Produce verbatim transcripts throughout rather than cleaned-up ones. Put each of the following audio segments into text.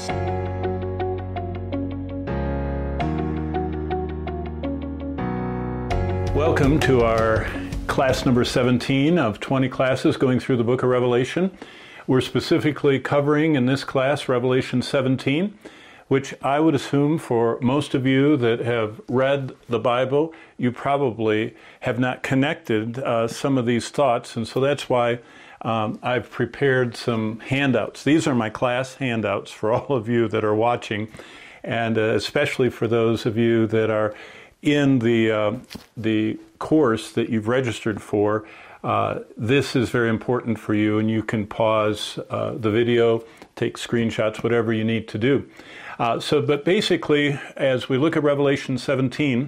Welcome to our class number seventeen of twenty classes going through the book of Revelation. We're specifically covering in this class Revelation seventeen, which I would assume for most of you that have read the Bible, you probably have not connected uh, some of these thoughts, and so that's why um, I've prepared some handouts. These are my class handouts for all of you that are watching, and uh, especially for those of you that are in the uh, the course that you've registered for. Uh, this is very important for you, and you can pause uh, the video, take screenshots, whatever you need to do. Uh, so, but basically, as we look at Revelation seventeen,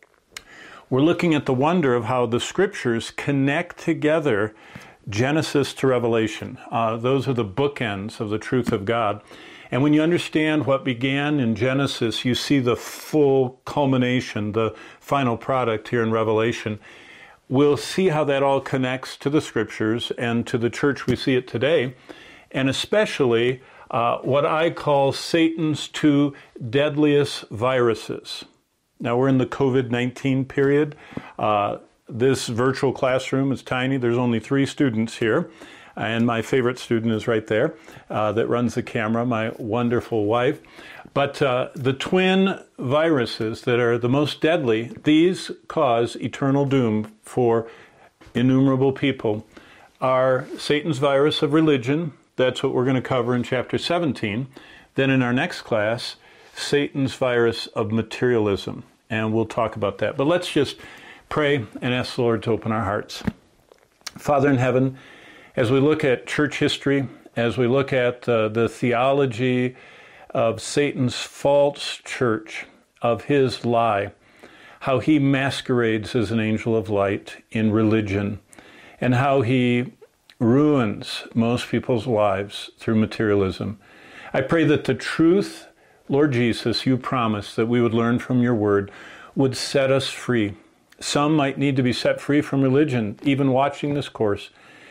we're looking at the wonder of how the scriptures connect together Genesis to Revelation. Uh, those are the bookends of the truth of God. And when you understand what began in Genesis, you see the full culmination, the final product here in Revelation. We'll see how that all connects to the scriptures and to the church we see it today, and especially uh, what I call Satan's two deadliest viruses. Now, we're in the covid nineteen period. Uh, this virtual classroom is tiny. There's only three students here. And my favorite student is right there uh, that runs the camera, my wonderful wife. But uh, the twin viruses that are the most deadly, these cause eternal doom for innumerable people, are Satan's virus of religion. That's what we're going to cover in chapter seventeen. Then in our next class, Satan's virus of materialism. And we'll talk about that. But let's just pray and ask the Lord to open our hearts. Father in heaven, as we look at church history, as we look at uh, the theology of Satan's false church, of his lie, how he masquerades as an angel of light in religion, and how he ruins most people's lives through materialism. I pray that the truth, Lord Jesus, you promised that we would learn from your word, would set us free. Some might need to be set free from religion, even watching this course.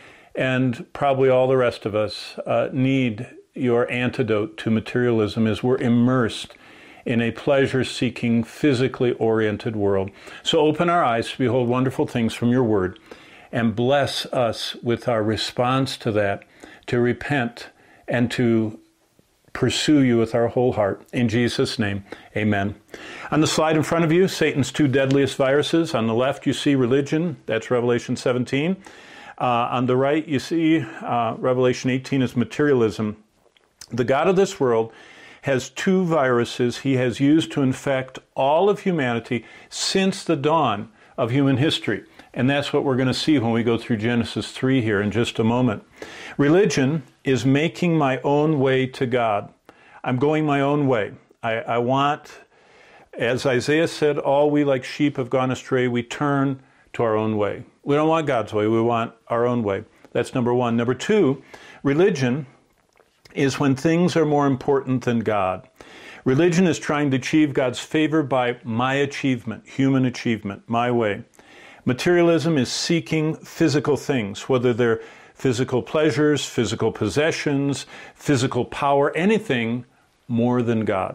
And probably all the rest of us uh, need your antidote to materialism as we're immersed in a pleasure-seeking, physically oriented world. So open our eyes to behold wonderful things from your word, and bless us with our response to that, to repent and to pursue you with our whole heart. In Jesus' name, amen. On the slide in front of you, Satan's two deadliest viruses. On the left, you see religion. That's Revelation seventeen. Uh, on the right, you see uh, Revelation eighteen is materialism. The God of this world has two viruses he has used to infect all of humanity since the dawn of human history. And that's what we're going to see when we go through Genesis three here in just a moment. Religion is making my own way to God. I'm going my own way. I, I want, as Isaiah said, all we like sheep have gone astray. We turn to our own way. We don't want God's way. We want our own way. That's number one. Number two, religion is when things are more important than God. Religion is trying to achieve God's favor by my achievement, human achievement, my way. Materialism is seeking physical things, whether they're physical pleasures, physical possessions, physical power, anything more than God,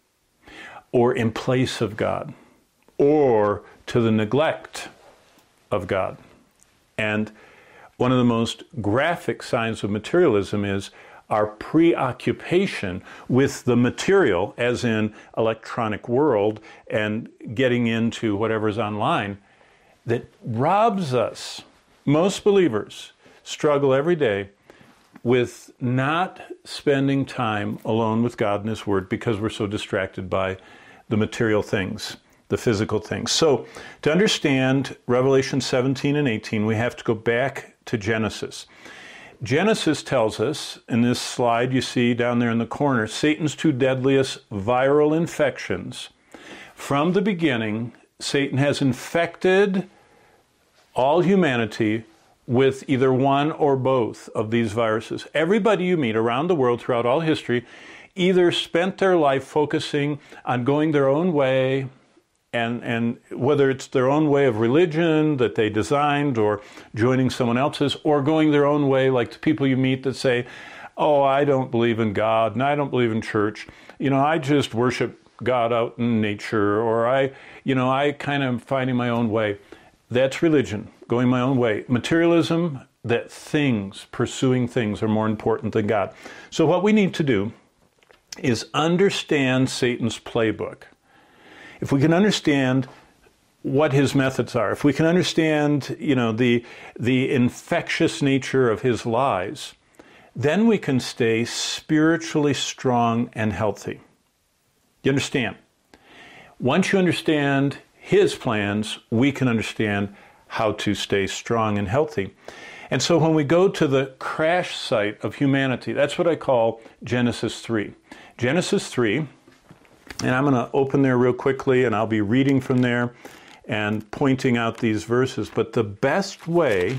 or in place of God, or to the neglect of God. And one of the most graphic signs of materialism is our preoccupation with the material, as in electronic world, and getting into whatever's online, that robs us. Most believers struggle every day with not spending time alone with God and His Word because we're so distracted by the material things, the physical things. So to understand Revelation seventeen and eighteen, we have to go back to Genesis. Genesis tells us, in this slide you see down there in the corner, Satan's two deadliest viral infections. From the beginning, Satan has infected all humanity with either one or both of these viruses. Everybody you meet around the world throughout all history either spent their life focusing on going their own way, and, and whether it's their own way of religion that they designed or joining someone else's, or going their own way, like the people you meet that say, oh, I don't believe in God and I don't believe in church. You know, I just worship God out in nature, or I, you know, I kind of finding my own way. That's religion, going my own way. Materialism, that things, pursuing things are more important than God. So what we need to do is understand Satan's playbook. If we can understand what his methods are, if we can understand, you know, the the infectious nature of his lies, then we can stay spiritually strong and healthy. You understand? Once you understand his plans, we can understand how to stay strong and healthy. And so when we go to the crash site of humanity, that's what I call Genesis three. Genesis three, and I'm going to open there real quickly, and I'll be reading from there and pointing out these verses. But the best way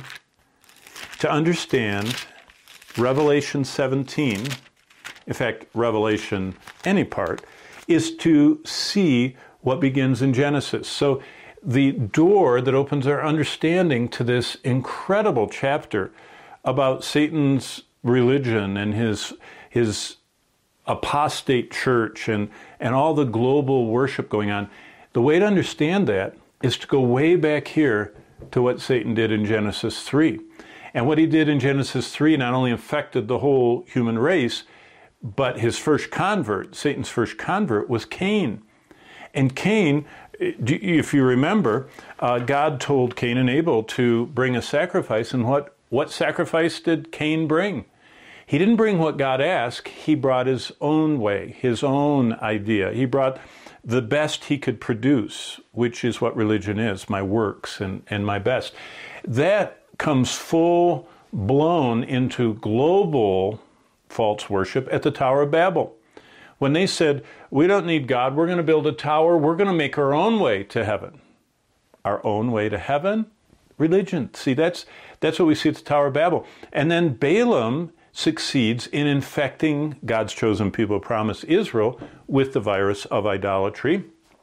to understand Revelation seventeen, in fact, Revelation any part, is to see what begins in Genesis. So the door that opens our understanding to this incredible chapter about Satan's religion and his his apostate church and, and all the global worship going on, the way to understand that is to go way back here to what Satan did in Genesis three. And what he did in Genesis three not only affected the whole human race, but his first convert, Satan's first convert, was Cain. And Cain, if you remember, uh, God told Cain and Abel to bring a sacrifice. And what, what sacrifice did Cain bring? He didn't bring what God asked. He brought his own way, his own idea. He brought the best he could produce, which is what religion is, my works and, and my best. That comes full blown into global false worship at the Tower of Babel. When they said, we don't need God, we're going to build a tower, we're going to make our own way to heaven. Our own way to heaven? Religion. See, that's that's what we see at the Tower of Babel. And then Balaam succeeds in infecting God's chosen people, promised Israel, with the virus of idolatry.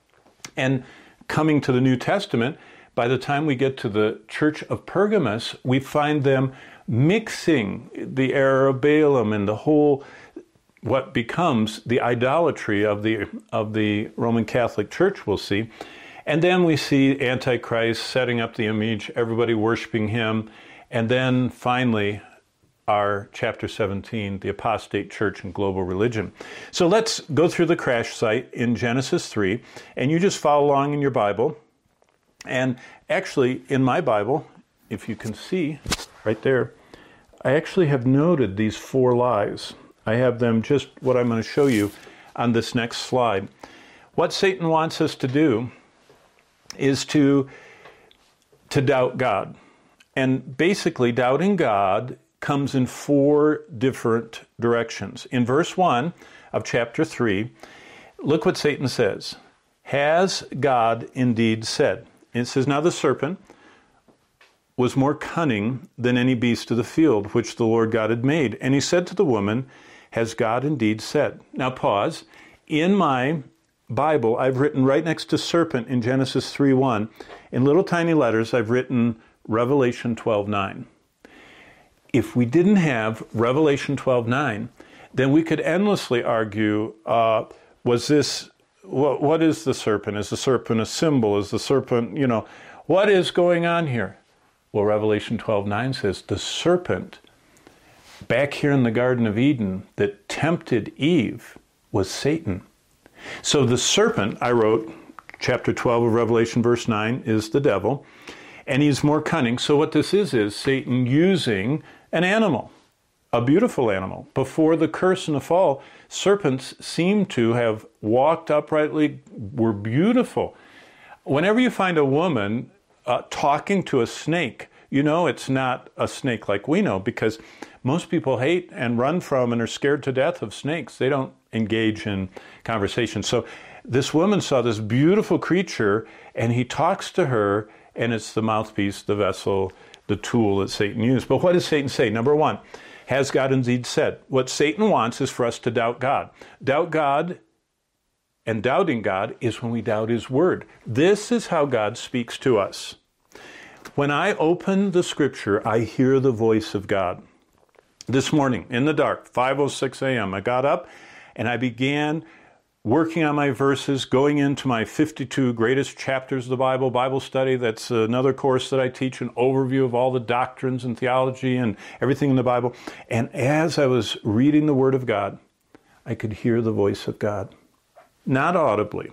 And coming to the New Testament, by the time we get to the Church of Pergamos, we find them mixing the error of Balaam and the whole, what becomes the idolatry of the of the Roman Catholic Church, we'll see. And then we see Antichrist setting up the image, everybody worshiping him. And then finally, our chapter seventeen, the apostate church and global religion. So let's go through the crash site in Genesis three, and you just follow along in your Bible. And actually, in my Bible, if you can see right there, I actually have noted these four lies. I have them just what I'm going to show you on this next slide. What Satan wants us to do is to, to doubt God. And basically, doubting God comes in four different directions. In verse one of chapter three, look what Satan says. Has God indeed said? It says, now the serpent was more cunning than any beast of the field, which the Lord God had made. And he said to the woman, has God indeed said? Now pause. In my Bible, I've written right next to serpent in Genesis three one, in little tiny letters, I've written Revelation twelve nine. If we didn't have Revelation twelve nine, then we could endlessly argue, uh, was this, what, what is the serpent? Is the serpent a symbol? Is the serpent, you know, what is going on here? Well, Revelation twelve nine says the serpent back here in the Garden of Eden that tempted Eve was Satan. So the serpent, I wrote, chapter twelve of Revelation, verse nine, is the devil, and he's more cunning. So what this is, is Satan using an animal, a beautiful animal. Before the curse and the fall, serpents seem to have walked uprightly, were beautiful. Whenever you find a woman uh, talking to a snake, you know it's not a snake like we know, because most people hate and run from and are scared to death of snakes. They don't engage in conversation. So this woman saw this beautiful creature, and he talks to her, and it's the mouthpiece, the vessel, the tool that Satan used. But what does Satan say? Number one, has God indeed said? What Satan wants is for us to doubt God. Doubt God, and doubting God is when we doubt his word. This is how God speaks to us. When I open the scripture, I hear the voice of God. This morning, in the dark, five oh six a.m., I got up and I began working on my verses, going into my fifty-two greatest chapters of the Bible, Bible study. That's another course that I teach, an overview of all the doctrines and theology and everything in the Bible. And as I was reading the Word of God, I could hear the voice of God. Not audibly.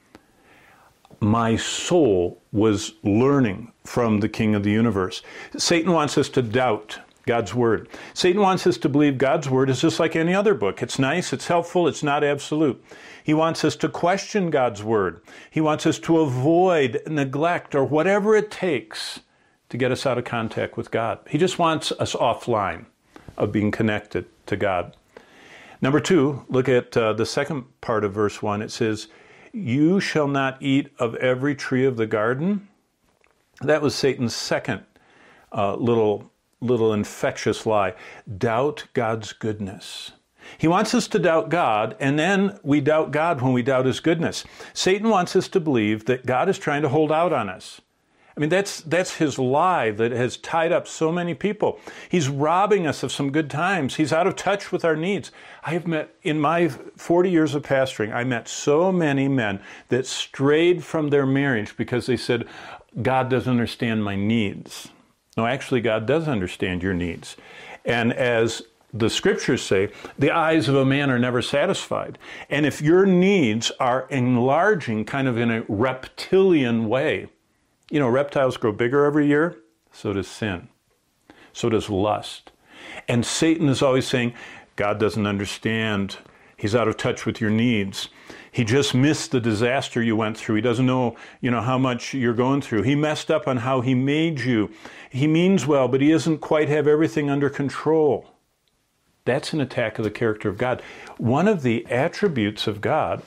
My soul was learning from the King of the universe. Satan wants us to doubt God's Word. Satan wants us to believe God's Word is just like any other book. It's nice, it's helpful, it's not absolute. He wants us to question God's Word. He wants us to avoid neglect or whatever it takes to get us out of contact with God. He just wants us offline of being connected to God. Number two, look at uh, the second part of verse one. It says, "You shall not eat of every tree of the garden." That was Satan's second uh, little little infectious lie. Doubt God's goodness. He wants us to doubt God, and then we doubt God when we doubt His goodness. Satan wants us to believe that God is trying to hold out on us. I mean, that's that's his lie that has tied up so many people. He's robbing us of some good times. He's out of touch with our needs. I have met, in my forty years of pastoring, I met so many men that strayed from their marriage because they said, God doesn't understand my needs. No, actually, God does understand your needs. And as the scriptures say, the eyes of a man are never satisfied. And if your needs are enlarging kind of in a reptilian way, you know, reptiles grow bigger every year, so does sin. So does lust. And Satan is always saying, God doesn't understand. He's out of touch with your needs. He just missed the disaster you went through. He doesn't know, you know, how much you're going through. He messed up on how He made you. He means well, but He doesn't quite have everything under control. That's an attack of the character of God. One of the attributes of God,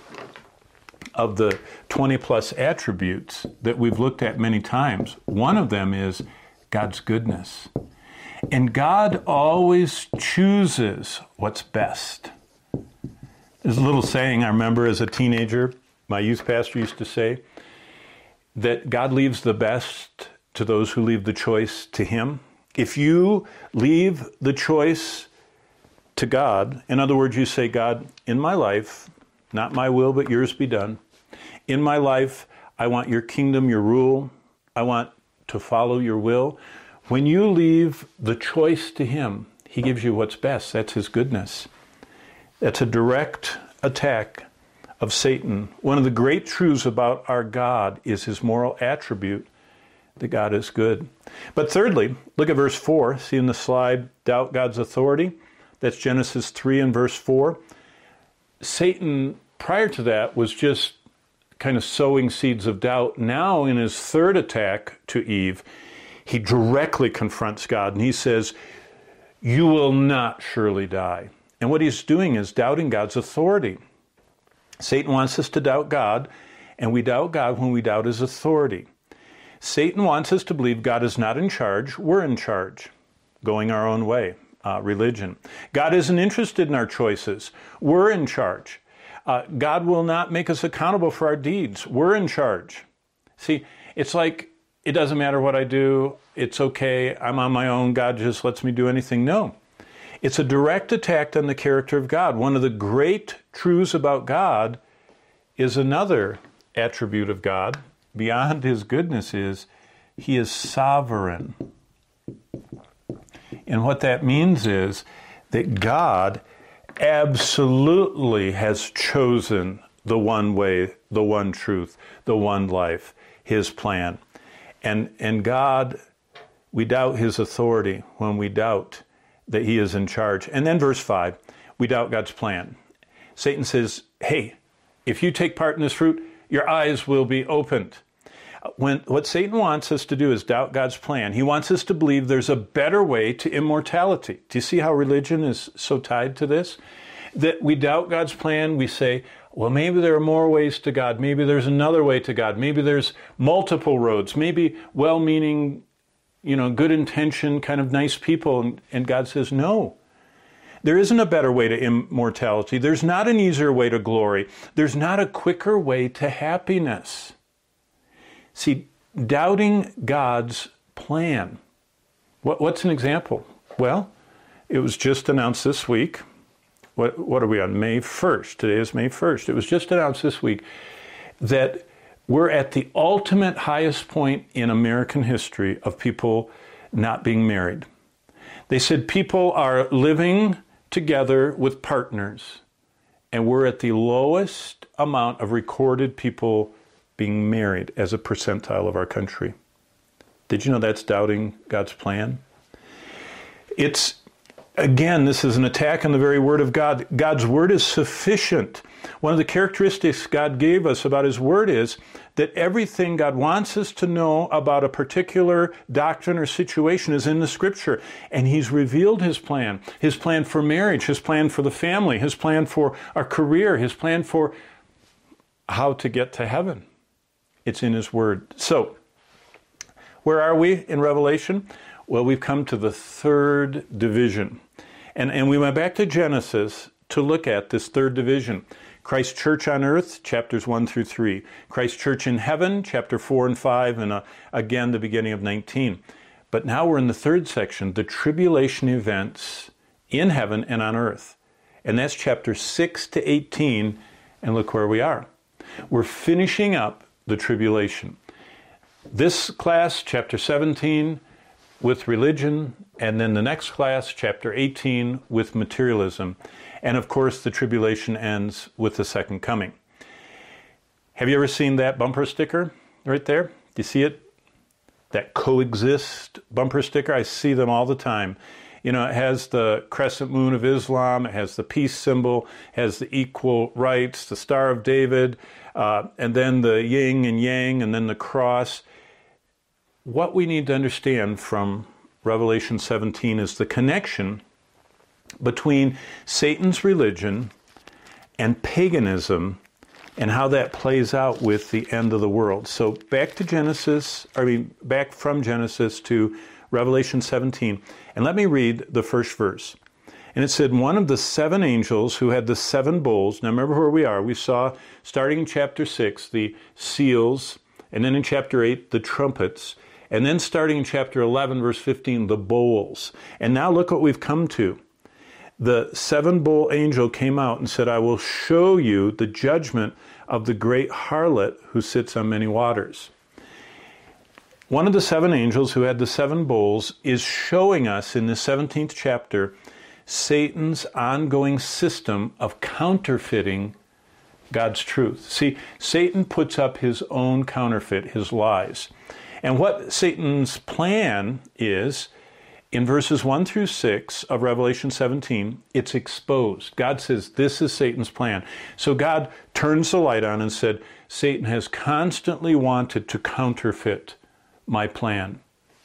of the twenty plus attributes that we've looked at many times, one of them is God's goodness. And God always chooses what's best. There's a little saying I remember as a teenager, my youth pastor used to say, that God leaves the best to those who leave the choice to Him. If you leave the choice to God, in other words, you say, God, in my life, not my will, but yours be done. In my life, I want your kingdom, your rule. I want to follow your will. When you leave the choice to Him, He gives you what's best. That's His goodness. That's a direct attack of Satan. One of the great truths about our God is His moral attribute, that God is good. But thirdly, look at verse four. See in the slide, doubt God's authority. That's Genesis three and verse four. Satan, prior to that, was just kind of sowing seeds of doubt. Now, in his third attack to Eve, he directly confronts God, and he says, you will not surely die. And what he's doing is doubting God's authority. Satan wants us to doubt God, and we doubt God when we doubt His authority. Satan wants us to believe God is not in charge, we're in charge, going our own way, uh, religion. God isn't interested in our choices, we're in charge. Uh, God will not make us accountable for our deeds, we're in charge. See, it's like, it doesn't matter what I do, it's okay, I'm on my own, God just lets me do anything. No. It's a direct attack on the character of God. One of the great truths about God is another attribute of God, beyond His goodness, is He is sovereign. And what that means is that God absolutely has chosen the one way, the one truth, the one life, His plan. And, and God, we doubt His authority when we doubt that He is in charge. And then verse five, we doubt God's plan. Satan says, hey, if you take part in this fruit, your eyes will be opened. When, what Satan wants us to do is doubt God's plan. He wants us to believe there's a better way to immortality. Do you see how religion is so tied to this? That we doubt God's plan, we say, well, maybe there are more ways to God. Maybe there's another way to God. Maybe there's multiple roads. Maybe well-meaning, you know, good intention, kind of nice people. And, and God says, no, there isn't a better way to immortality. There's not an easier way to glory. There's not a quicker way to happiness. See, doubting God's plan. What, what's an example? Well, It was just announced this week. What, what are we on? May first. Today is May first. It was just announced this week that we're at the ultimate highest point in American history of people not being married. They said people are living together with partners, and we're at the lowest amount of recorded people being married as a percentile of our country. Did you know that's doubting God's plan? It's, again, this is an attack on the very Word of God. God's Word is sufficient. One of the characteristics God gave us about His Word is that everything God wants us to know about a particular doctrine or situation is in the Scripture. And He's revealed His plan. His plan for marriage, His plan for the family, His plan for our career, His plan for how to get to heaven. It's in His Word. So, where are we in Revelation? Well, we've come to the third division. And, and we went back to Genesis to look at this third division. Christ Church on earth, chapters one through three. Christ Church in heaven, chapter four and five, and uh, again, the beginning of nineteen. But now we're in the third section, the tribulation events in heaven and on earth. And that's chapter six to eighteen, and look where we are. We're finishing up the tribulation. This class, chapter seventeen, with religion, and then the next class, chapter eighteen, with materialism. And of course, the tribulation ends with the second coming. Have you ever seen that bumper sticker right there? Do you see it? That coexist bumper sticker? I see them all the time. You know, it has the crescent moon of Islam, it has the peace symbol, it has the equal rights, the Star of David, uh, and then the yin and yang, and then the cross. What we need to understand from Revelation seventeen is the connection between Satan's religion and paganism and how that plays out with the end of the world. So back to Genesis, I mean, back from Genesis to Revelation seventeen. And let me read the first verse. And it said, one of the seven angels who had the seven bowls, now remember where we are. We saw, starting in chapter six, the seals, and then in chapter eight, the trumpets, and then starting in chapter eleven, verse fifteen, the bowls. And now look what we've come to. The seven-bowl angel came out and said, I will show you the judgment of the great harlot who sits on many waters. One of the seven angels who had the seven bowls is showing us in the seventeenth chapter Satan's ongoing system of counterfeiting God's truth. See, Satan puts up his own counterfeit, his lies. And what Satan's plan is, in verses one through six of Revelation seventeen, it's exposed. God says, this is Satan's plan. So God turns the light on and said, Satan has constantly wanted to counterfeit my plan.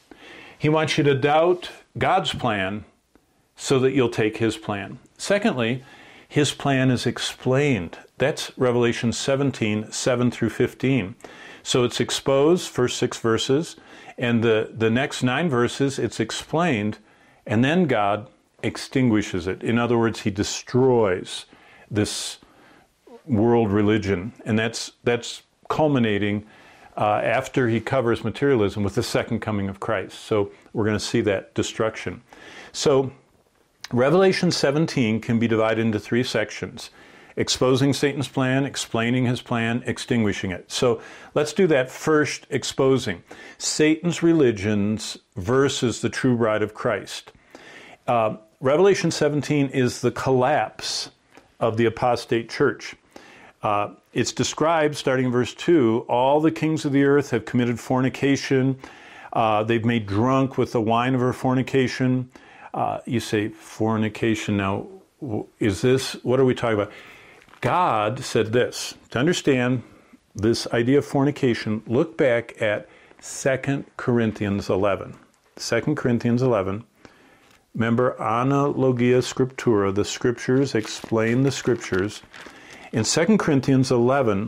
He wants you to doubt God's plan so that you'll take his plan. Secondly, his plan is explained. That's Revelation seventeen, seven through fifteen. So it's exposed, first six verses, and the, the next nine verses, it's explained, and then God extinguishes it. In other words, he destroys this world religion, and that's that's culminating uh, after he covers materialism with the second coming of Christ. So we're going to see that destruction. So Revelation seventeen can be divided into three sections: exposing Satan's plan, explaining his plan, extinguishing it. So let's do that first, exposing Satan's religions versus the true bride of Christ. Uh, Revelation seventeen is the collapse of the apostate church. Uh, it's described, starting in verse two, all the kings of the earth have committed fornication. Uh, they've made drunk with the wine of her fornication. Uh, you say, fornication, now, is this, what are we talking about? God said this. To understand this idea of fornication, look back at Second Corinthians eleven. Second Corinthians eleven. Remember, analogia scriptura, the scriptures explain the scriptures. In Second Corinthians eleven,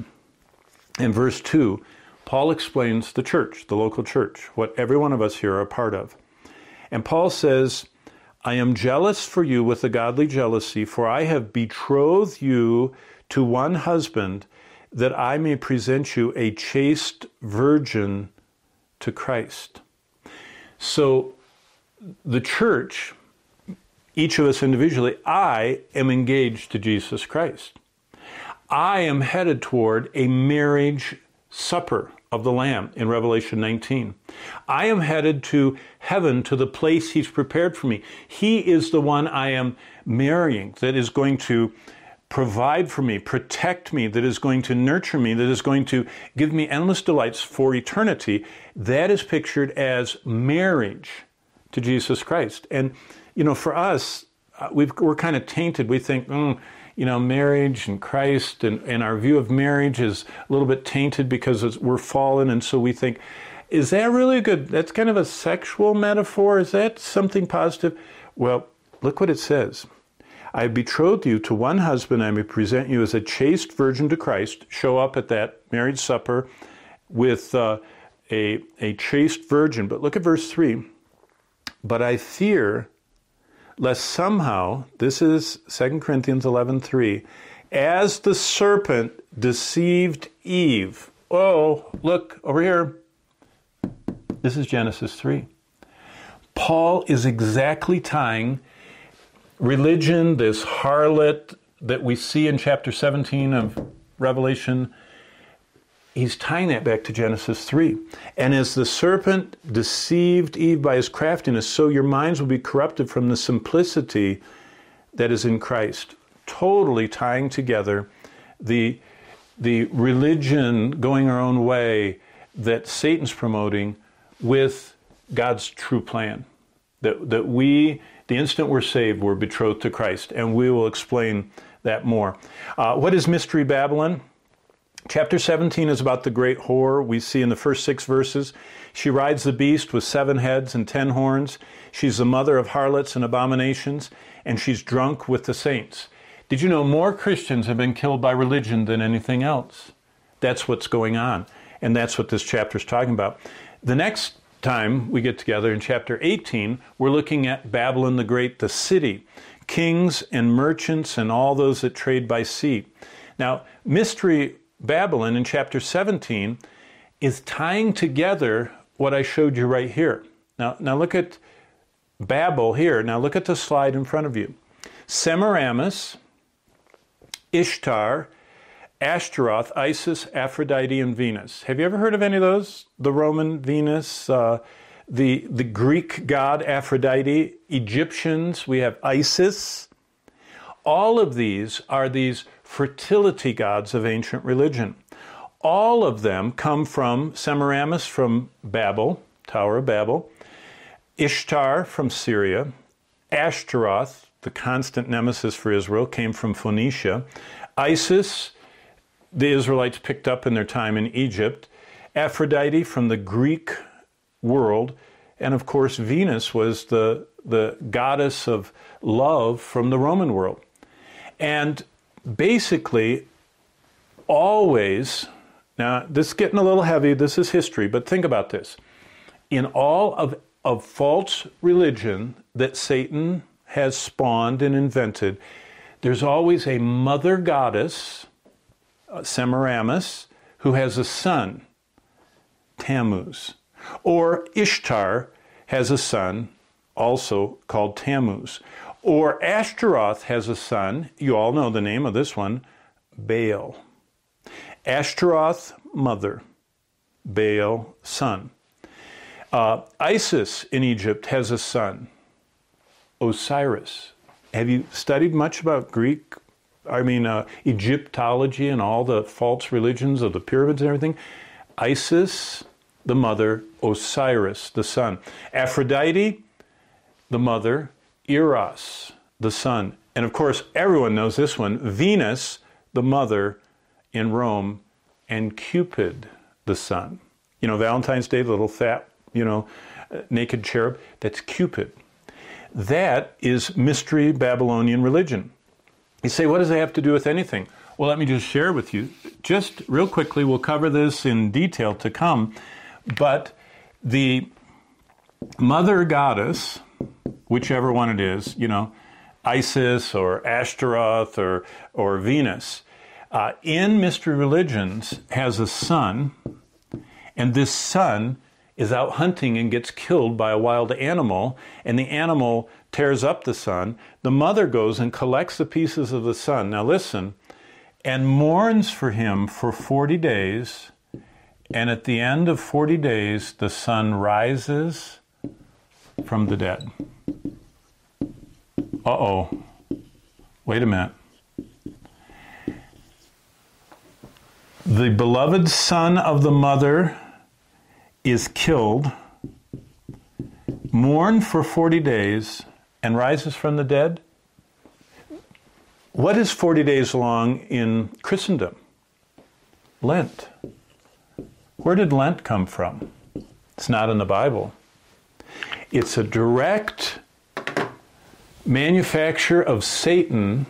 in verse two, Paul explains the church, the local church, what every one of us here are a part of. And Paul says, I am jealous for you with a godly jealousy, for I have betrothed you to one husband, that I may present you a chaste virgin to Christ. So the church each of us individually, I am engaged to Jesus Christ. I am headed toward a marriage supper of the Lamb in Revelation nineteen. I am headed to heaven, to the place He's prepared for me. He is the one I am marrying that is going to provide for me, protect me, that is going to nurture me, that is going to give me endless delights for eternity. That is pictured as marriage to Jesus Christ. And, you know, for us, uh, we've, we're kind of tainted. We think, mm, you know, marriage and Christ and, and our view of marriage is a little bit tainted because it's, we're fallen. And so we think, is that really good? That's kind of a sexual metaphor. Is that something positive? Well, look what it says. I have betrothed you to one husband. I may present you as a chaste virgin to Christ. Show up at that marriage supper with uh, a, a chaste virgin. But look at verse three. But I fear lest somehow, this is Second Corinthians eleven three, as the serpent deceived Eve. Oh, look over here. This is Genesis three. Paul is exactly tying religion, this harlot that we see in chapter seventeen of Revelation, he's tying that back to Genesis three. And as the serpent deceived Eve by his craftiness, so your minds will be corrupted from the simplicity that is in Christ. Totally tying together the, the religion going our own way that Satan's promoting with God's true plan. That, that we, the instant we're saved, we're betrothed to Christ. And we will explain that more. Uh, what is Mystery Babylon? Chapter seventeen is about the great whore we see in the first six verses. She rides the beast with seven heads and ten horns. She's the mother of harlots and abominations, and she's drunk with the saints. Did you know more Christians have been killed by religion than anything else? That's what's going on, and that's what this chapter is talking about. The next time we get together in chapter eighteen, we're looking at Babylon the Great, the city, kings and merchants and all those that trade by sea. Now, Mystery Babylon in chapter seventeen is tying together what I showed you right here. Now, now look at Babel here. Now look at the slide in front of you. Semiramis, Ishtar, Ashtaroth, Isis, Aphrodite, and Venus. Have you ever heard of any of those? The Roman Venus, uh, the, the Greek god Aphrodite, Egyptians, we have Isis. All of these are these fertility gods of ancient religion. All of them come from Semiramis from Babel, Tower of Babel, Ishtar from Syria, Ashtaroth, the constant nemesis for Israel, came from Phoenicia, Isis, the Israelites picked up in their time in Egypt, Aphrodite from the Greek world, and of course Venus was the, the goddess of love from the Roman world. And basically, always, now this is getting a little heavy, this is history, but think about this. In all of, of false religion that Satan has spawned and invented, there's always a mother goddess, uh, Semiramis, who has a son, Tammuz. Or Ishtar has a son, also called Tammuz. Or Ashtaroth has a son, you all know the name of this one, Baal. Ashtaroth, mother, Baal, son. Uh, Isis in Egypt has a son, Osiris. Have you studied much about Greek, I mean uh, Egyptology and all the false religions of the pyramids and everything? Isis, the mother, Osiris, the son. Aphrodite, the mother, Eros, the son. And of course, everyone knows this one, Venus, the mother in Rome, and Cupid, the son. You know, Valentine's Day, the little fat, you know, naked cherub, that's Cupid. That is Mystery Babylonian religion. You say, what does that have to do with anything? Well, let me just share with you. Just real quickly, we'll cover this in detail to come, but the mother goddess, whichever one it is, you know, Isis or Ashtaroth or, or Venus, uh, in mystery religions has a son, and this son is out hunting and gets killed by a wild animal, and the animal tears up the son. The mother goes and collects the pieces of the son. Now listen, and mourns for him for forty days. And at the end of forty days, the son rises from the dead. Uh-oh. Wait a minute. The beloved son of the mother is killed, mourned for forty days, and rises from the dead? What is forty days long in Christendom? Lent. Where did Lent come from? It's not in the Bible. It's a direct manufacture of Satan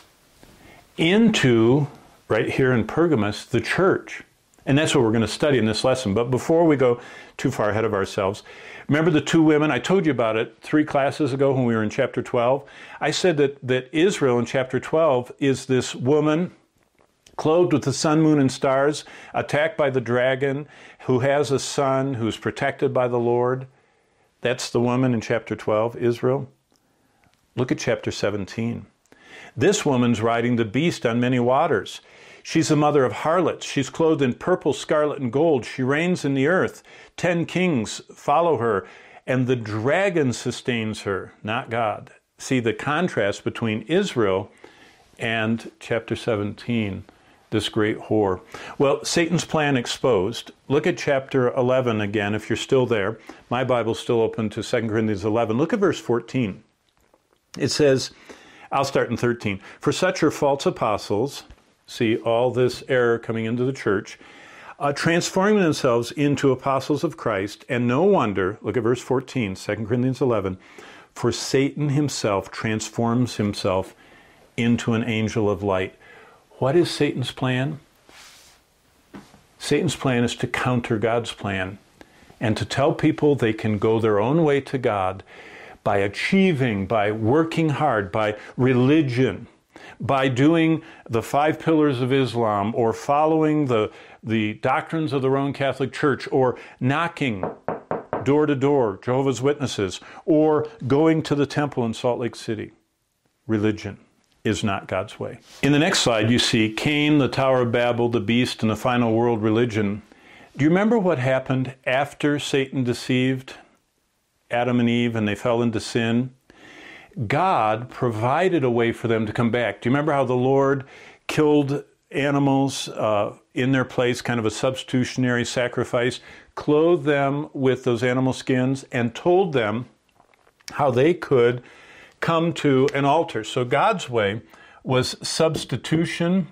into, right here in Pergamos, the church. And that's what we're going to study in this lesson. But before we go too far ahead of ourselves, remember the two women? I told you about it three classes ago when we were in chapter twelve. I said that, that Israel in chapter twelve is this woman clothed with the sun, moon, and stars, attacked by the dragon, who has a son who's protected by the Lord. That's the woman in chapter twelve, Israel. Look at chapter seventeen. This woman's riding the beast on many waters. She's the mother of harlots. She's clothed in purple, scarlet, and gold. She reigns in the earth. Ten kings follow her, and the dragon sustains her, not God. See the contrast between Israel and chapter seventeen, this great whore. Well, Satan's plan exposed. Look at chapter eleven again, if you're still there. My Bible's still open to Second Corinthians eleven. Look at verse fourteen. It says, I'll start in thirteen. For such are false apostles, see all this error coming into the church, uh, transforming themselves into apostles of Christ, and no wonder, look at verse fourteen, Second Corinthians eleven, for Satan himself transforms himself into an angel of light. What is Satan's plan? Satan's plan is to counter God's plan and to tell people they can go their own way to God by achieving, by working hard, by religion, by doing the five pillars of Islam, or following the, the doctrines of the Roman Catholic Church, or knocking door to door, Jehovah's Witnesses, or going to the temple in Salt Lake City. Religion is not God's way. In the next slide, you see Cain, the Tower of Babel, the beast, and the final world religion. Do you remember what happened after Satan deceived Adam and Eve and they fell into sin? God provided a way for them to come back. Do you remember how the Lord killed animals uh, in their place, kind of a substitutionary sacrifice, clothed them with those animal skins, and told them how they could come to an altar? So God's way was substitution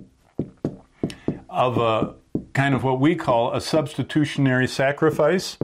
of a kind of what we call a substitutionary sacrifice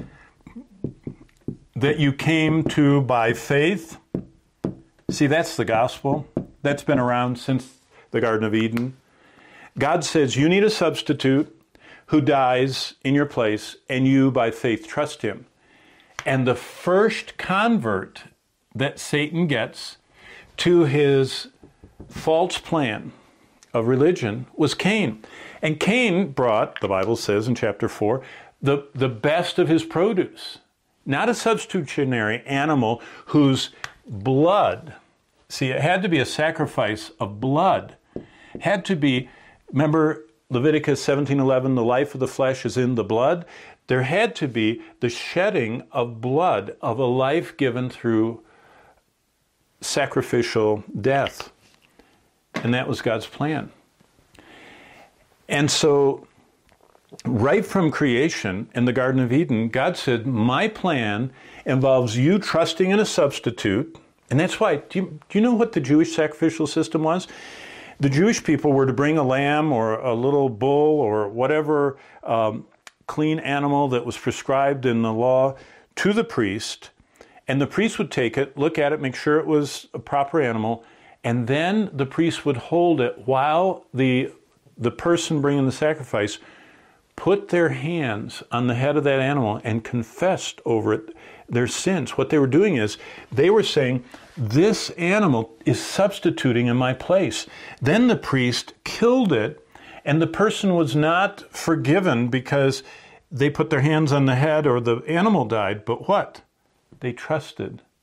that you came to by faith. See, that's the gospel. That's been around since the Garden of Eden. God says you need a substitute who dies in your place, and you by faith trust him. And the first convert that Satan gets to his false plan of religion was Cain. And Cain brought, the Bible says in chapter four, the, the best of his produce. Not a substitutionary animal whose blood, see, it had to be a sacrifice of blood. It had to be, remember Leviticus seventeen eleven, the life of the flesh is in the blood? There had to be the shedding of blood of a life given through sacrificial death. And that was God's plan. And so, right from creation in the Garden of Eden, God said, my plan involves you trusting in a substitute. And that's why, do you, do you know what the Jewish sacrificial system was? The Jewish people were to bring a lamb or a little bull or whatever um, clean animal that was prescribed in the law to the priest. And the priest would take it, look at it, make sure it was a proper animal, and then the priest would hold it while the, the person bringing the sacrifice put their hands on the head of that animal and confessed over it their sins. What they were doing is they were saying, this animal is substituting in my place. Then the priest killed it, and the person was not forgiven because they put their hands on the head or the animal died, but what? They trusted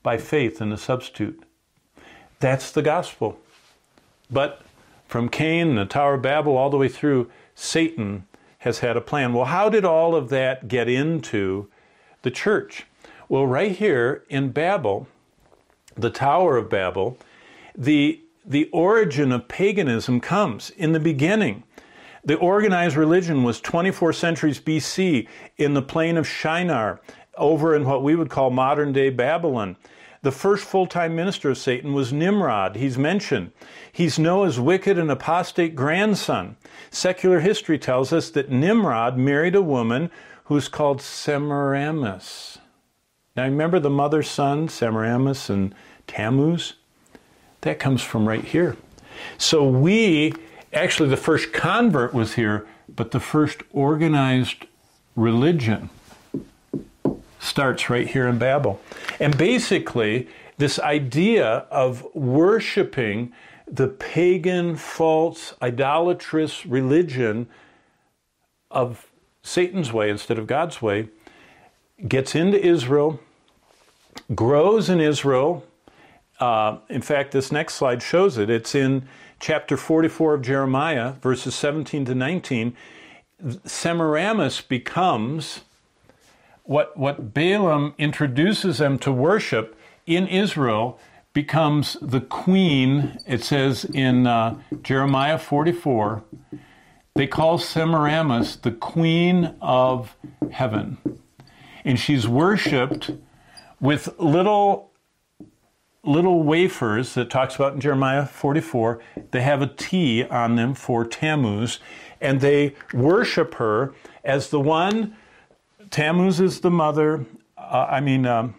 by faith in the substitute. That's the gospel. But from Cain and the Tower of Babel all the way through, Satan has had a plan. Well, how did all of that get into the church? Well, right here in Babel, the Tower of Babel, the, the origin of paganism comes. In the beginning, the organized religion was twenty-four centuries B C in the plain of Shinar, over in what we would call modern-day Babylon. The first full-time minister of Satan was Nimrod. He's mentioned. He's Noah's wicked and apostate grandson. Secular history tells us that Nimrod married a woman who's called Semiramis. Now remember the mother-son, Semiramis and Tammuz? That comes from right here. So we, actually the first convert was here, but the first organized religion starts right here in Babel. And basically, this idea of worshiping the pagan, false, idolatrous religion of Satan's way instead of God's way gets into Israel, grows in Israel. Uh, in fact, this next slide shows it. It's in chapter forty-four of Jeremiah, verses seventeen to nineteen. Semiramis becomes What, what Balaam introduces them to worship in Israel becomes the queen. It says in uh, Jeremiah forty-four, they call Semiramis the queen of heaven. And she's worshipped with little, little wafers that talks about in Jeremiah forty-four. They have a T on them for Tammuz, and they worship her as the one. Tammuz is the mother, uh, I mean, um,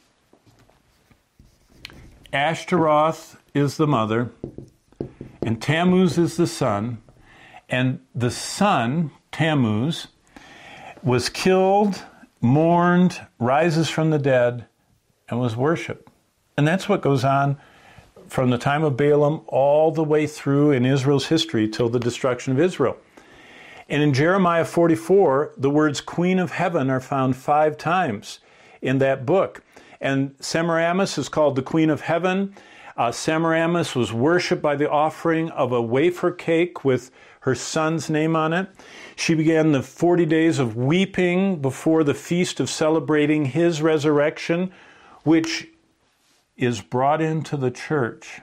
Ashtaroth is the mother, and Tammuz is the son, and the son, Tammuz, was killed, mourned, rises from the dead, and was worshipped. And that's what goes on from the time of Balaam all the way through in Israel's history till the destruction of Israel. And in Jeremiah forty-four, the words Queen of Heaven are found five times in that book. And Semiramis is called the Queen of Heaven. Uh, Semiramis was worshipped by the offering of a wafer cake with her son's name on it. She began the forty days of weeping before the feast of celebrating his resurrection, which is brought into the church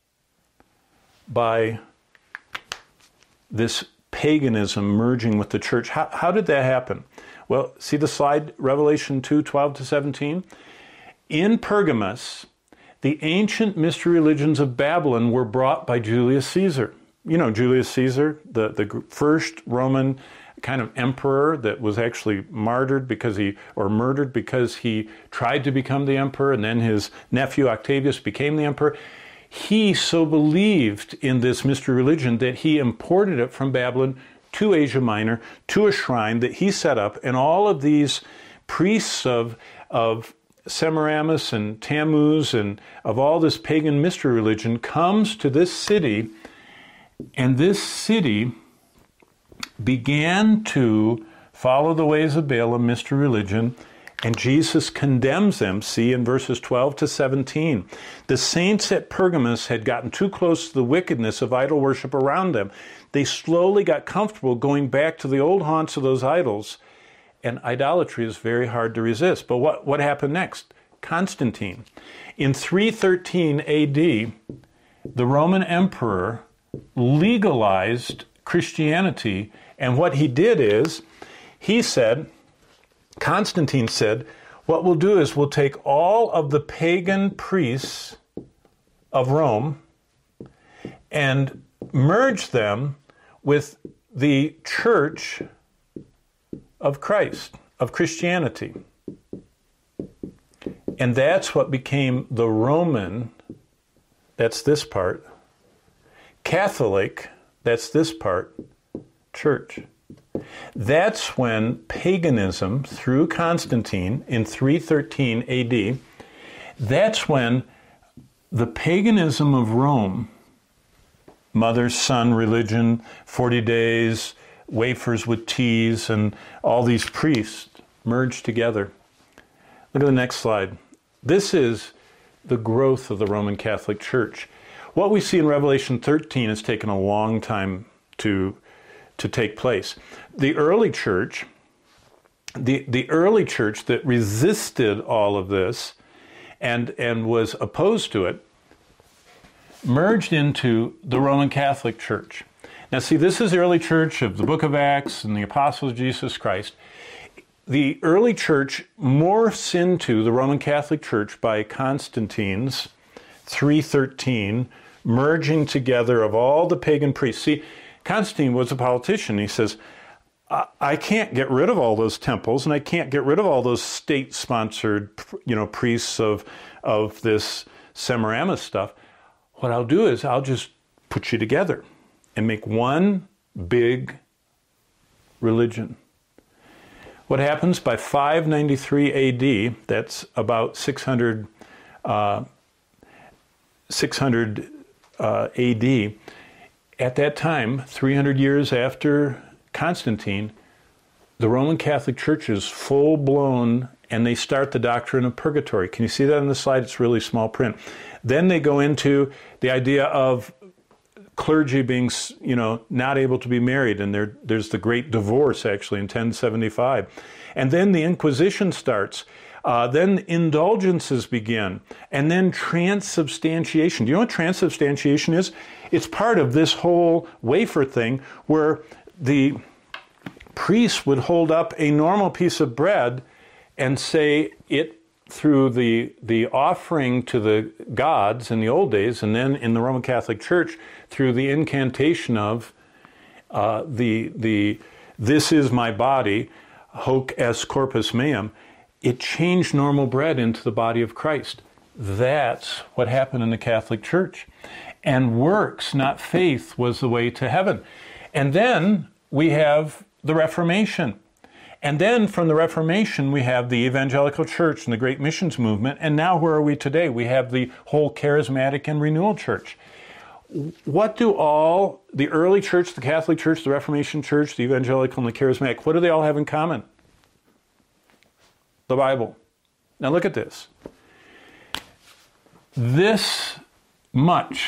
by this paganism merging with the church. How, how did that happen? Well, see the slide, Revelation two, twelve to seventeen? In Pergamos, the ancient mystery religions of Babylon were brought by Julius Caesar. You know Julius Caesar, the, the first Roman kind of emperor that was actually martyred because he, or murdered because he tried to become the emperor, and then his nephew Octavius became the emperor. He so believed in this mystery religion that he imported it from Babylon to Asia Minor, to a shrine that he set up, and all of these priests of, of Semiramis and Tammuz and of all this pagan mystery religion comes to this city, and this city began to follow the ways of Balaam, mystery religion, and Jesus condemns them, see in verses twelve to seventeen. The saints at Pergamos had gotten too close to the wickedness of idol worship around them. They slowly got comfortable going back to the old haunts of those idols, and idolatry is very hard to resist. But what, what happened next? Constantine. In three thirteen A D, the Roman emperor legalized Christianity, and what he did is, he said, Constantine said, what we'll do is we'll take all of the pagan priests of Rome and merge them with the church of Christ, of Christianity. And that's what became the Roman, that's this part, Catholic, that's this part, church. That's when paganism, through Constantine in three thirteen A D, that's when the paganism of Rome, mother, son, religion, forty days, wafers with teas, and all these priests merged together. Look at the next slide. This is the growth of the Roman Catholic Church. What we see in Revelation thirteen has taken a long time to, to take place. The early church, the, the early church that resisted all of this and, and was opposed to it, merged into the Roman Catholic Church. Now see, this is the early church of the book of Acts and the apostles of Jesus Christ. The early church morphs into the Roman Catholic Church by Constantine's three thirteen, merging together of all the pagan priests. See, Constantine was a politician. He says, I, I can't get rid of all those temples, and I can't get rid of all those state-sponsored, you know, priests of, of this Semiramis stuff. What I'll do is I'll just put you together and make one big religion. What happens by five ninety-three A D, that's about six hundred, uh, six hundred uh, A D, at that time, three hundred years after Constantine, the Roman Catholic Church is full-blown, and they start the doctrine of purgatory. Can you see that on the slide? It's really small print. Then they go into the idea of clergy being, you know, not able to be married, and there, there's the Great Divorce, actually, in ten seventy-five. And then the Inquisition starts. Uh, then indulgences begin, and then transubstantiation. Do you know what transubstantiation is? It's part of this whole wafer thing where the priest would hold up a normal piece of bread and say it through the the offering to the gods in the old days, and then in the Roman Catholic Church through the incantation of uh, the the this is my body, hoc est corpus meum. It changed normal bread into the body of Christ. That's what happened in the Catholic Church. And works, not faith, was the way to heaven. And then we have the Reformation. And then from the Reformation, we have the Evangelical Church and the Great Missions Movement. And now where are we today? We have the whole Charismatic and Renewal Church. What do all, the early church, the Catholic Church, the Reformation Church, the Evangelical and the Charismatic, what do they all have in common? The Bible. Now look at this. This much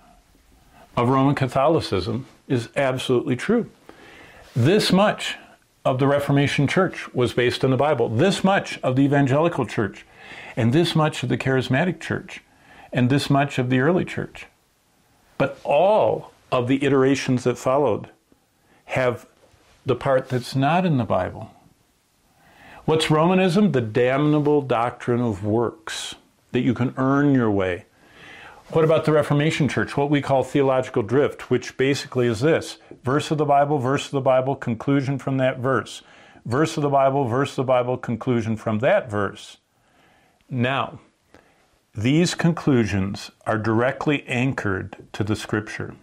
of Roman Catholicism is absolutely true. This much of the Reformation Church was based on the Bible. This much of the Evangelical Church, and this much of the Charismatic Church, and this much of the early church. But all of the iterations that followed have the part that's not in the Bible. What's Romanism? The damnable doctrine of works, that you can earn your way. What about the Reformation Church? What we call theological drift, which basically is this: verse of the Bible, verse of the Bible, conclusion from that verse. Verse of the Bible, verse of the Bible, conclusion from that verse. Now, these conclusions are directly anchored to the Scripture.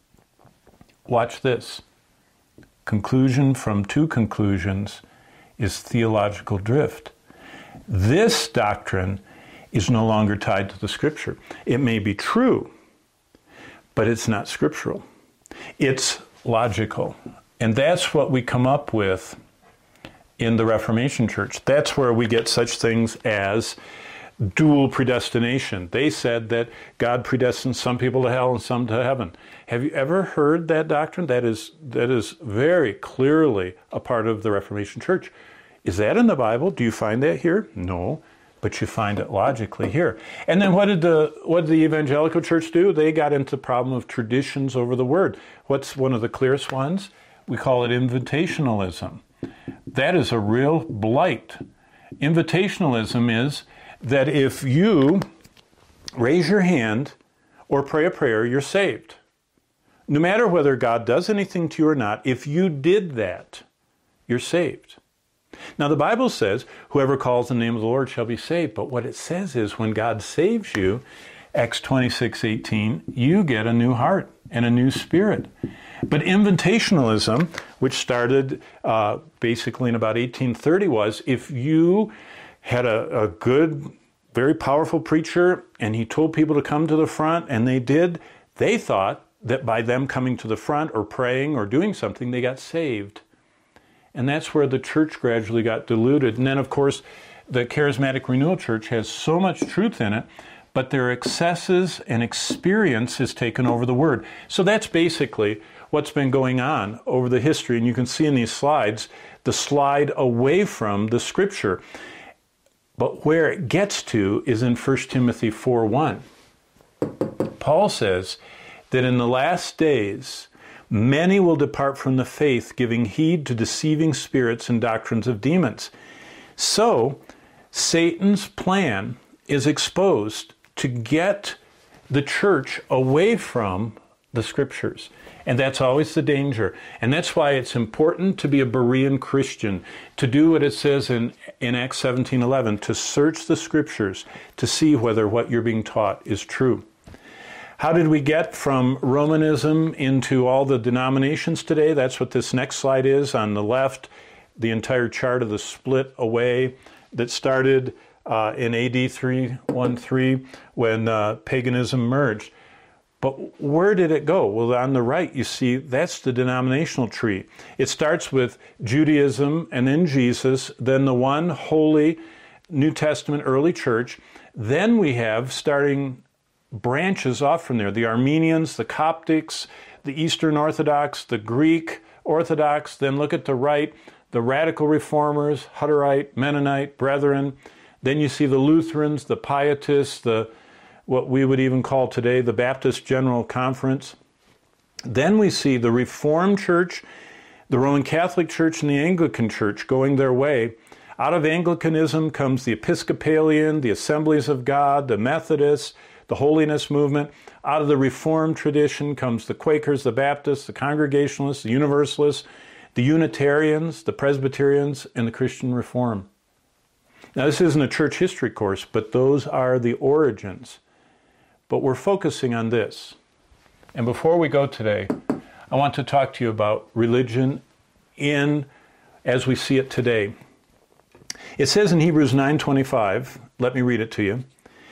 Watch this. Conclusion from two conclusions is theological drift. This doctrine is no longer tied to the Scripture. It may be true, but it's not scriptural. It's logical. And that's what we come up with in the Reformation Church. That's where we get such things as dual predestination. They said that God predestines some people to hell and some to heaven. Have you ever heard that doctrine? That is that is very clearly a part of the Reformation Church. Is that in the Bible? Do you find that here? No, but you find it logically here. And then what did the what did the Evangelical Church do? They got into the problem of traditions over the Word. What's one of the clearest ones? We call it invitationalism. That is a real blight. Invitationalism is that if you raise your hand or pray a prayer, you're saved. No matter whether God does anything to you or not, if you did that, you're saved. Now the Bible says, whoever calls the name of the Lord shall be saved. But what it says is when God saves you, Acts twenty-six eighteen, you get a new heart and a new spirit. But invitationalism, which started uh, basically in about eighteen thirty, was if you had a, a good, very powerful preacher and he told people to come to the front and they did, they thought that by them coming to the front or praying or doing something, they got saved. And that's where the church gradually got diluted. And then, of course, the Charismatic Renewal Church has so much truth in it, but their excesses and experience has taken over the Word. So that's basically what's been going on over the history. And you can see in these slides the slide away from the Scripture. But where it gets to is in First Timothy four one. Paul says that in the last days, many will depart from the faith, giving heed to deceiving spirits and doctrines of demons. So, Satan's plan is exposed to get the church away from the Scriptures. And that's always the danger. And that's why it's important to be a Berean Christian, to do what it says in, in Acts seventeen eleven, to search the Scriptures to see whether what you're being taught is true. How did we get from Romanism into all the denominations today? That's what this next slide is. On the left, the entire chart of the split away that started uh, in A D three thirteen when uh, paganism merged. But where did it go? Well, on the right, you see, that's the denominational tree. It starts with Judaism and then Jesus, then the one holy New Testament early church. Then we have, starting branches off from there, the Armenians, the Coptics, the Eastern Orthodox, the Greek Orthodox. Then look at the right, the Radical Reformers, Hutterite, Mennonite, Brethren. Then you see the Lutherans, the Pietists, the what we would even call today the Baptist General Conference. Then we see the Reformed Church, the Roman Catholic Church, and the Anglican Church going their way. Out of Anglicanism comes the Episcopalian, the Assemblies of God, the Methodists, the Holiness Movement. Out of the Reformed tradition comes the Quakers, the Baptists, the Congregationalists, the Universalists, the Unitarians, the Presbyterians, and the Christian Reform. Now, this isn't a church history course, but those are the origins. But we're focusing on this. And before we go today, I want to talk to you about religion in as we see it today. It says in Hebrews nine twenty-five, let me read it to you.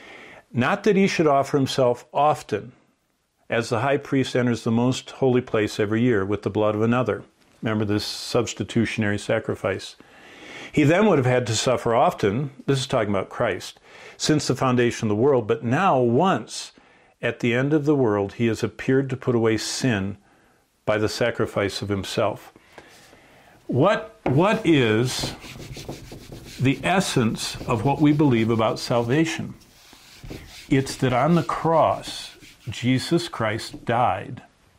Not that he should offer himself often, as the high priest enters the most holy place every year with the blood of another. Remember this substitutionary sacrifice. He then would have had to suffer often, this is talking about Christ, since the foundation of the world, but now once at the end of the world he has appeared to put away sin by the sacrifice of himself. What, what is the essence of what we believe about salvation? It's that on the cross, Jesus Christ died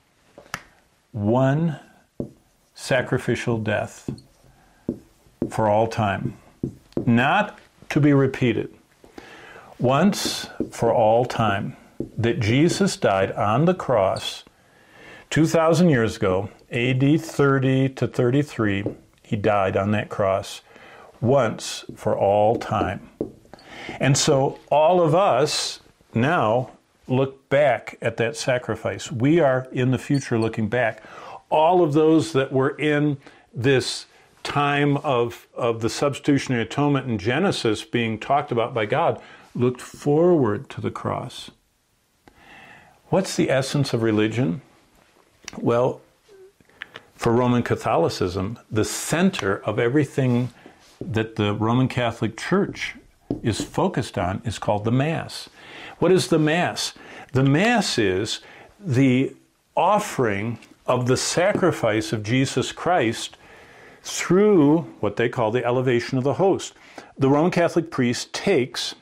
one sacrificial death for all time, not to be repeated. Once for all time, that Jesus died on the cross two thousand years ago, A D thirty to thirty-three, he died on that cross once for all time. And so all of us now look back at that sacrifice. We are in the future looking back. All of those that were in this time of, of the substitutionary atonement in Genesis being talked about by God looked forward to the cross. What's the essence of religion? Well, for Roman Catholicism, the center of everything that the Roman Catholic Church is focused on is called the Mass. What is the Mass? The Mass is the offering of the sacrifice of Jesus Christ through what they call the elevation of the host. The Roman Catholic priest takes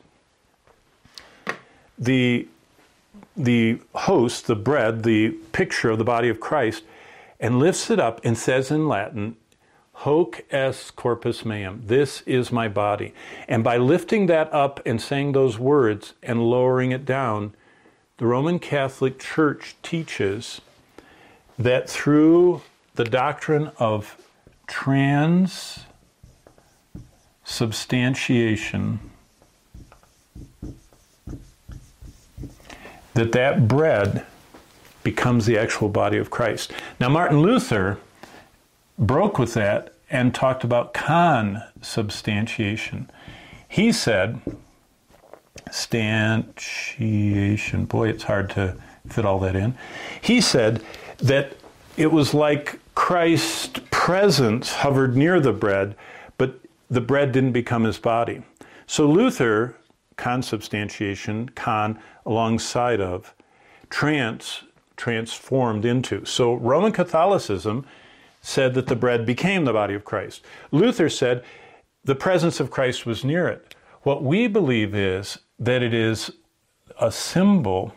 the, the host, the bread, the picture of the body of Christ, and lifts it up and says in Latin, Hoc est corpus meum, this is my body. And by lifting that up and saying those words and lowering it down, the Roman Catholic Church teaches that through the doctrine of transubstantiation, that that bread becomes the actual body of Christ. Now, Martin Luther broke with that and talked about consubstantiation. He said, stantiation, boy, it's hard to fit all that in. He said that it was like Christ's presence hovered near the bread, but the bread didn't become his body. So Luther consubstantiation, con, alongside of, trans, transformed into. So Roman Catholicism said that the bread became the body of Christ. Luther said the presence of Christ was near it. What we believe is that it is a symbol,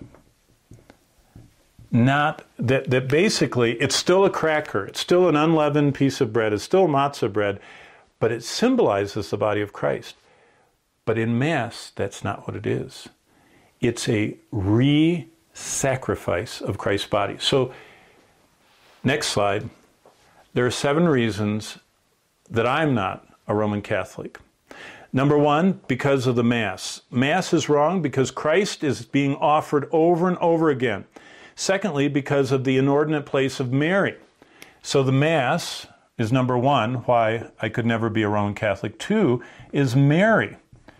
not that, that basically it's still a cracker, it's still an unleavened piece of bread, it's still matzah bread, but it symbolizes the body of Christ. But in Mass, that's not what it is. It's a re-sacrifice of Christ's body. So, next slide. There are seven reasons that I'm not a Roman Catholic. Number one, because of the Mass. Mass is wrong because Christ is being offered over and over again. Secondly, because of the inordinate place of Mary. So the Mass is number one, why I could never be a Roman Catholic. Two is Mary.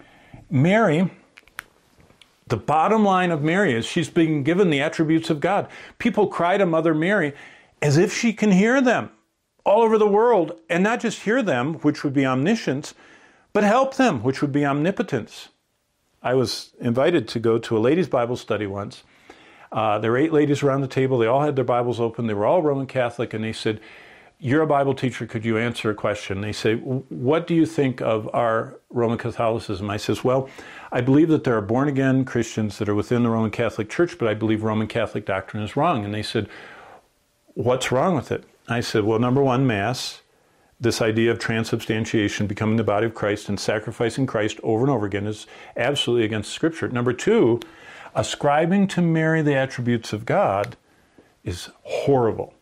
Mary, the bottom line of Mary is she's being given the attributes of God. People cry to Mother Mary as if she can hear them all over the world, and not just hear them, which would be omniscience, but help them, which would be omnipotence. I was invited to go to a ladies' Bible study once. Uh, there were eight ladies around the table. They all had their Bibles open. They were all Roman Catholic, and they said, "You're a Bible teacher. Could you answer a question?" They say, "What do you think of our Roman Catholicism?" I says, "Well, I believe that there are born-again Christians that are within the Roman Catholic Church, but I believe Roman Catholic doctrine is wrong." And they said, "What's wrong with it?" I said, "Well, number one, Mass, this idea of transubstantiation, becoming the body of Christ and sacrificing Christ over and over again is absolutely against Scripture. Number two, ascribing to Mary the attributes of God is horrible."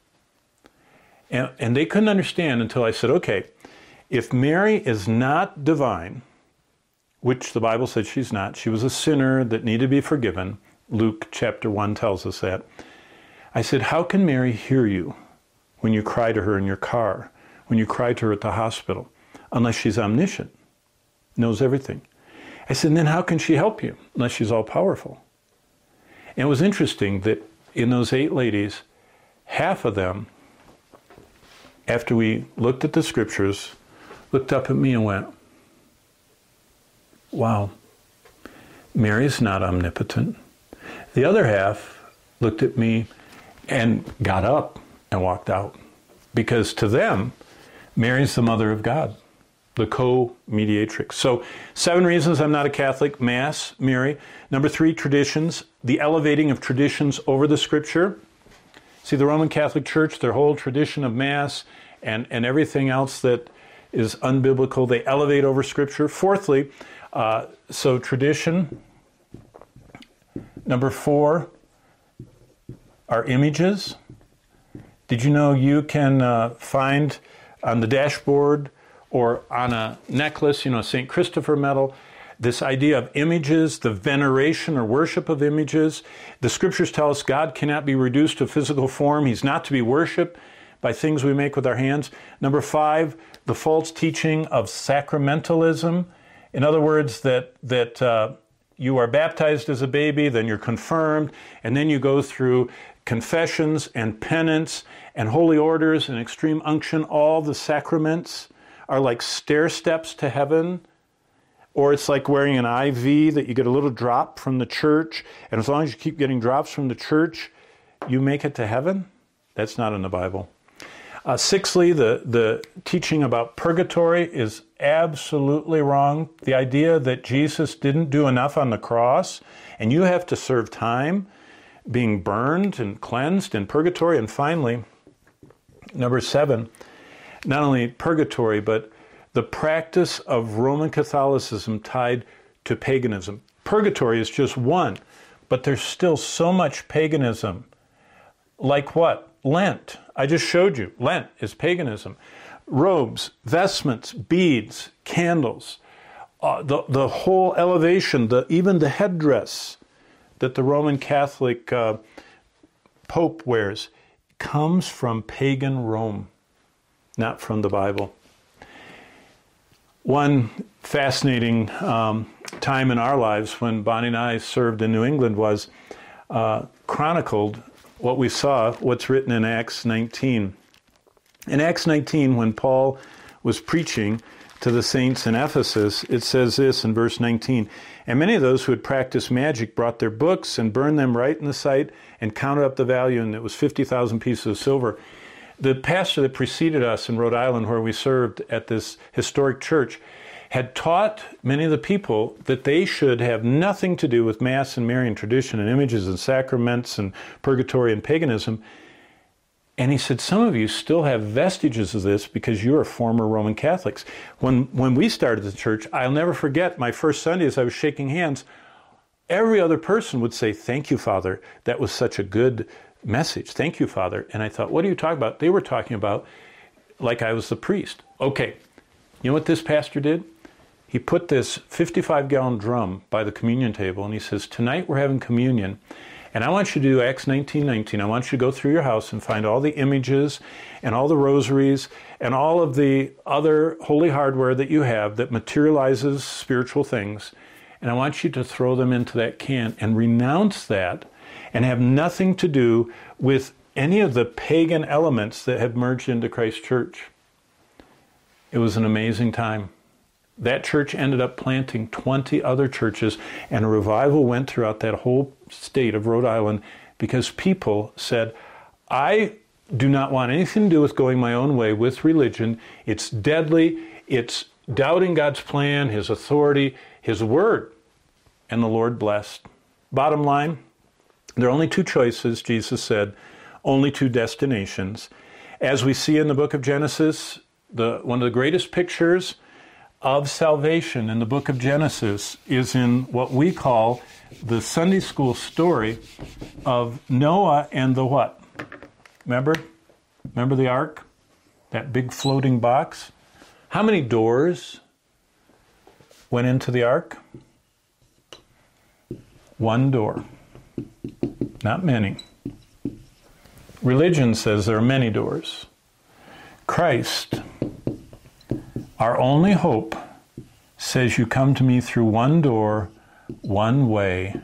And, and they couldn't understand until I said, okay, if Mary is not divine, which the Bible said she's not, she was a sinner that needed to be forgiven. Luke chapter one tells us that. I said, how can Mary hear you when you cry to her in your car, when you cry to her at the hospital, unless she's omniscient, knows everything? I said, and then how can she help you unless she's all-powerful? And it was interesting that in those eight ladies, half of them, after we looked at the Scriptures, looked up at me and went, wow, Mary's not omnipotent. The other half looked at me and got up and walked out. Because to them, Mary's the mother of God, the co-mediatrix. So, seven reasons I'm not a Catholic. Mass, Mary. Number three, traditions. The elevating of traditions over the Scripture. See, the Roman Catholic Church, their whole tradition of Mass and, and everything else that is unbiblical, they elevate over Scripture. Fourthly, uh, so tradition. Number four are images. Did you know you can uh, find on the dashboard or on a necklace, you know, Saint Christopher medal, this idea of images, the veneration or worship of images. The Scriptures tell us God cannot be reduced to physical form. He's not to be worshipped by things we make with our hands. Number five, the false teaching of sacramentalism. In other words, that, that uh, you are baptized as a baby, then you're confirmed, and then you go through confessions and penance and holy orders and extreme unction. All the sacraments are like stair steps to heaven. Or it's like wearing an I V that you get a little drop from the church, and as long as you keep getting drops from the church, you make it to heaven. That's not in the Bible. Uh, sixthly, the, the teaching about purgatory is absolutely wrong. The idea that Jesus didn't do enough on the cross, and you have to serve time being burned and cleansed in purgatory. And finally, number seven, not only purgatory, but the practice of Roman Catholicism tied to paganism. Purgatory is just one, but there's still so much paganism. Like what? Lent. I just showed you. Lent is paganism. Robes, vestments, beads, candles, uh, the, the whole elevation, the, even the headdress that the Roman Catholic uh, Pope wears comes from pagan Rome, not from the Bible. One fascinating um, time in our lives when Bonnie and I served in New England was uh, chronicled what we saw, what's written in Acts nineteen. In Acts nineteen, when Paul was preaching to the saints in Ephesus, it says this in verse nineteen, "And many of those who had practiced magic brought their books and burned them right in the sight and counted up the value, and it was fifty thousand pieces of silver." The pastor that preceded us in Rhode Island, where we served at this historic church, had taught many of the people that they should have nothing to do with Mass and Marian tradition and images and sacraments and purgatory and paganism. And he said, some of you still have vestiges of this because you're former Roman Catholics. When when we started the church, I'll never forget my first Sunday as I was shaking hands, every other person would say, "Thank you, Father. That was such a good message. Thank you, Father." And I thought, what are you talking about? They were talking about like I was the priest. Okay, you know what this pastor did? He put this fifty-five gallon drum by the communion table, and he says, tonight we're having communion, and I want you to do Acts nineteen nineteen. I want you to go through your house and find all the images and all the rosaries and all of the other holy hardware that you have that materializes spiritual things, and I want you to throw them into that can and renounce that and have nothing to do with any of the pagan elements that have merged into Christ's church. It was an amazing time. That church ended up planting twenty other churches, and a revival went throughout that whole state of Rhode Island because people said, I do not want anything to do with going my own way with religion. It's deadly. It's doubting God's plan, His authority, His word. And the Lord blessed. Bottom line, there are only two choices, Jesus said, only two destinations. As we see in the book of Genesis, the one of the greatest pictures of salvation in the book of Genesis is in what we call the Sunday school story of Noah and the what? Remember? Remember the ark? That big floating box? How many doors went into the ark? One door. Not many. Religion says there are many doors. Christ, our only hope, says you come to me through one door, one way,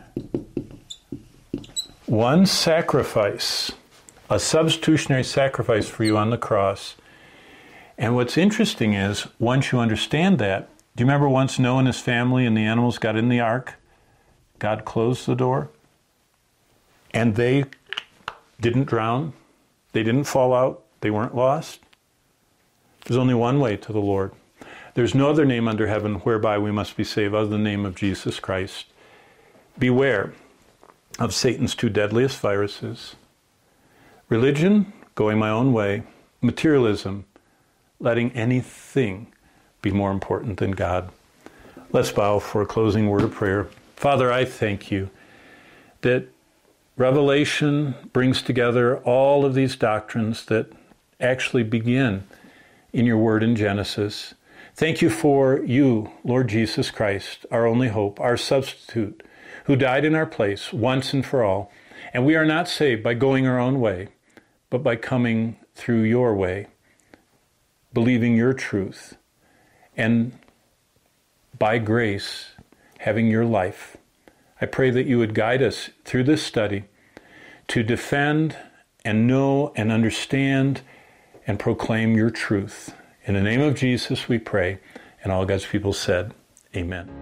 one sacrifice, a substitutionary sacrifice for you on the cross. And what's interesting is, once you understand that, do you remember once Noah and his family and the animals got in the ark? God closed the door, and they didn't drown, they didn't fall out, they weren't lost. There's only one way to the Lord. There's no other name under heaven whereby we must be saved other than the name of Jesus Christ. Beware of Satan's two deadliest viruses. Religion, going my own way. Materialism, letting anything be more important than God. Let's bow for a closing word of prayer. Father, I thank you that Revelation brings together all of these doctrines that actually begin in your word in Genesis. Thank you for you, Lord Jesus Christ, our only hope, our substitute, who died in our place once and for all. And we are not saved by going our own way, but by coming through your way, believing your truth, and by grace, having your life. I pray that you would guide us through this study to defend and know and understand and proclaim your truth. In the name of Jesus we pray, and all God's people said, amen.